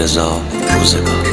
رضا روزگار.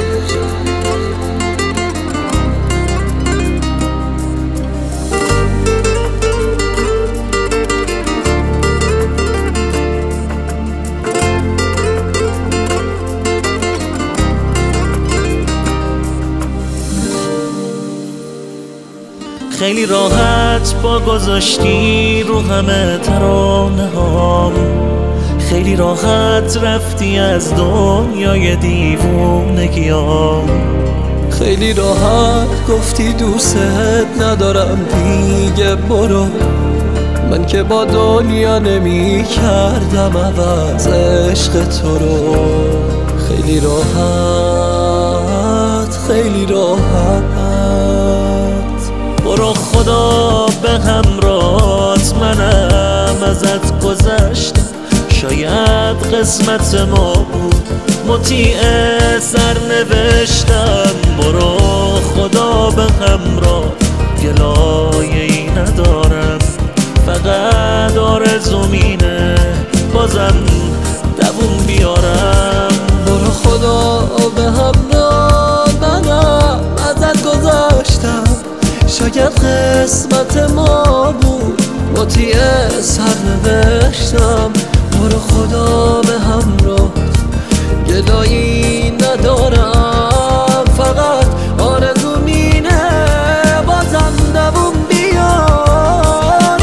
خیلی راحت با گذاشتی رو همه ترانه هام، خیلی راحت رفتی از دنیای دیوونگیام، خیلی راحت گفتی دوست ندارم دیگه برو. من که با دنیا نمی کردم عوض عشق تو رو. خیلی راحت خیلی راحت برو خدا به همراهت، منم ازت گذشتم، شاید قسمت ما بود مطیع سرنوشتم. برو خدا به همراه، گلایه‌ای ندارم، فقط آرزومینه بازم دووم بیارم. برو خدا به همراه، منم ازت گذشتم، شاید قسمت ما بود مطیع سرنوشتم. برو خدا به همراه، گلایی ندارم، فقط آرزوم اینه بازم دووم بیارم.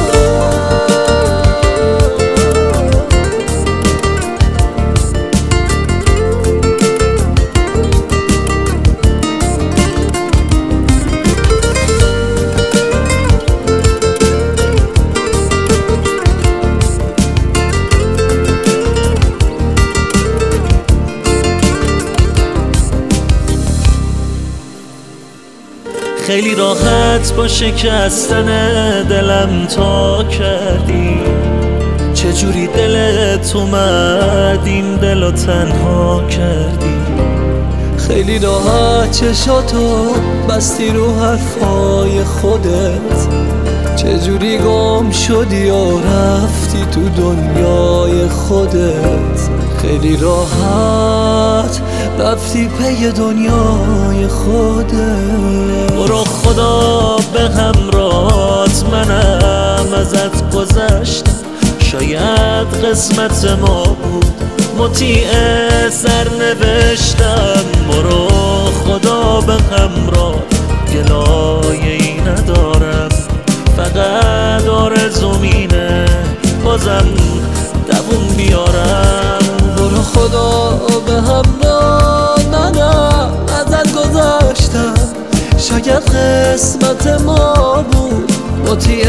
خیلی راحت با شکستن دلم تا کردی، چجوری دلت اومد این دلو تنها کردی. خیلی راحت چشاتو بستی رو حرفای خودت، چجوری گم شدی و رفتی تو دنیای خودت. خیلی راحت رفتی پی دنیای خودت. برو خدا به همراهت، منم ازت گذشتم، شاید قسمت ما بود مطیع سرنوشتم. برو خدا به همراه، گلایه‌ای ندارم، فقط آرزوم اینه بازم دووم بیارم. برو خدا به همراه، منم ازت گذشتم، شاید قسمت ما بود مطیع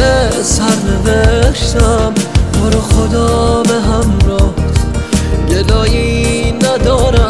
سرنوشتم. برو خدا به همراه، گلایی ندارم،